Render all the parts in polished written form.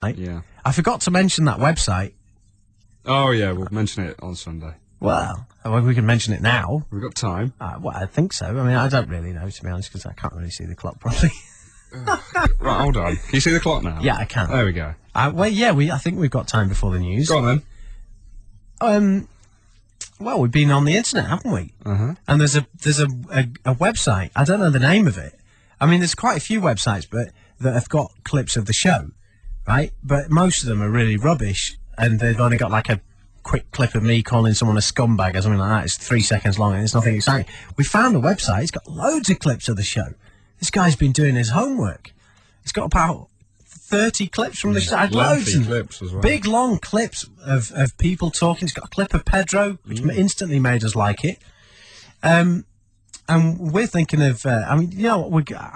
Yeah. I forgot to mention that website. Oh, yeah, we'll mention it on Sunday. Well, we can mention it now. We've got time. Well, I think so. I mean, I don't really know, to be honest, because I can't really see the clock properly. Right, hold on. Can you see the clock now? Yeah, I can. There we go. Well, yeah, I think we've got time before the news. Go on, then. Well, we've been on the internet, haven't we? Uh-huh. And there's a website. I don't know the name of it. I mean, there's quite a few websites, that have got clips of the show, right? But most of them are really rubbish, and they've only got like a quick clip of me calling someone a scumbag or something like that. It's 3 seconds long, and it's nothing exciting. We found a website. It's got loads of clips of the show. This guy's been doing his homework. It's got about 30 clips from the show. Loads of clips as well. Big, long clips of people talking. It's got a clip of Pedro, which instantly made us like it. And we're thinking of, I mean, you know,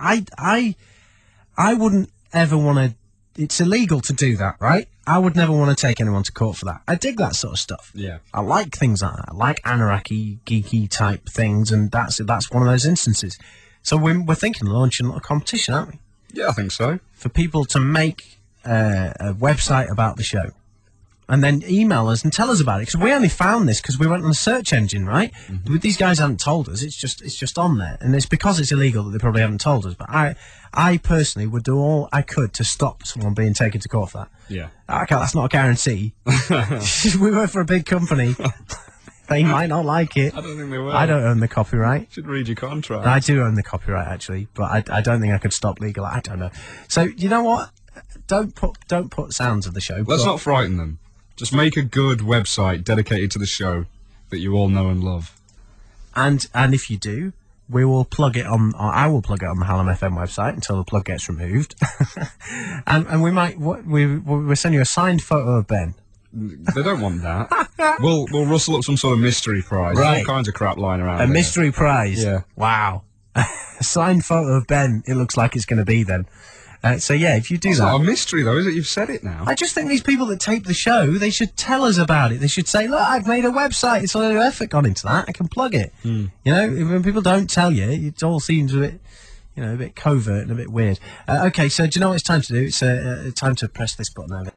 I wouldn't ever want to, it's illegal to do that, right? I would never want to take anyone to court for that. I dig that sort of stuff. Yeah. I like things like that. I like anarchy, geeky type things, and that's one of those instances. So we're thinking of launching a competition, aren't we? Yeah, I think so. For people to make a website about the show. And then email us and tell us about it, because we only found this because we went on a search engine, right? Mm-hmm. These guys haven't told us. It's just on there, and it's because it's illegal that they probably haven't told us. But I personally would do all I could to stop someone being taken to court for that. Yeah. Okay, that's not a guarantee. We work for a big company. They might not like it. I don't think they will. I don't own the copyright. You should read your contract. I do own the copyright, actually, but I don't think I could stop legal. I don't know. So you know what? Don't put sounds of the show. Let's not frighten them. Just make a good website dedicated to the show that you all know and love. And if you do, we will plug it on. Or I will plug it on the Hallam FM website until the plug gets removed. and we might. We'll send you a signed photo of Ben. They don't want that. We'll rustle up some sort of mystery prize. Right. All kinds of crap lying around. A mystery prize. Yeah. Wow. A signed photo of Ben. It looks like it's going to be then. So yeah, if you do that. It's not a mystery though, is it? You've said it now. I just think these people that tape the show, they should tell us about it. They should say, look, I've made a website. It's a lot of effort gone into that. I can plug it. You know, when people don't tell you, it all seems a bit, a bit covert and a bit weird. Okay, so do you know what it's time to do? It's time to press this button over.